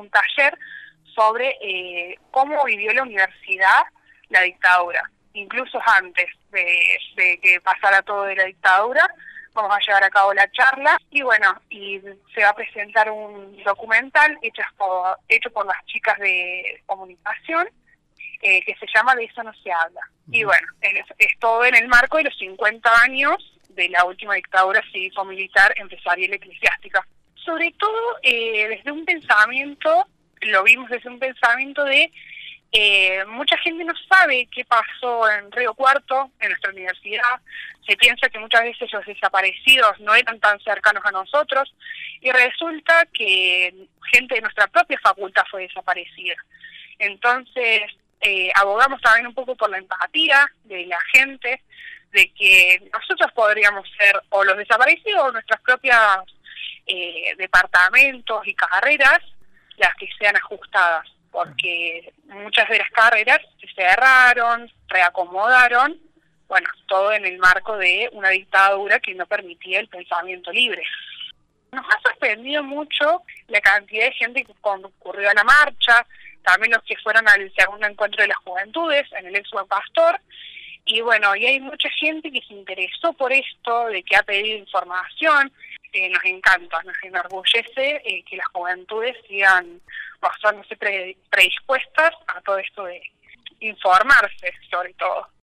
un taller sobre cómo vivió la universidad la dictadura, incluso antes de que pasara todo de la dictadura. Vamos a llevar a cabo la charla y bueno, y se va a presentar un documental hecho por las chicas de comunicación, que se llama De eso no se habla. Y bueno, es todo en el marco de los 50 años de la última dictadura cívico-militar, empresarial y eclesiástica. Sobre todo desde un pensamiento, lo vimos desde un pensamiento de mucha gente no sabe qué pasó en Río Cuarto, en nuestra universidad. Se piensa que muchas veces los desaparecidos no eran tan cercanos a nosotros y resulta que gente de nuestra propia facultad fue desaparecida. Entonces, abogamos también un poco por la empatía de la gente, de que nosotros podríamos ser o los desaparecidos o nuestras propias departamentos y carreras las que sean ajustadas, porque muchas de las carreras se cerraron, reacomodaron, bueno, todo en el marco de una dictadura que no permitía el pensamiento libre. Nos ha sorprendido mucho la cantidad de gente que concurrió a la marcha, también los que fueron al segundo encuentro de las juventudes en el ex Buen Pastor, y bueno, y hay mucha gente que se interesó por esto, de que ha pedido información. Nos encanta, nos enorgullece que las juventudes sigan mostrándose predispuestas a todo esto de informarse, sobre todo.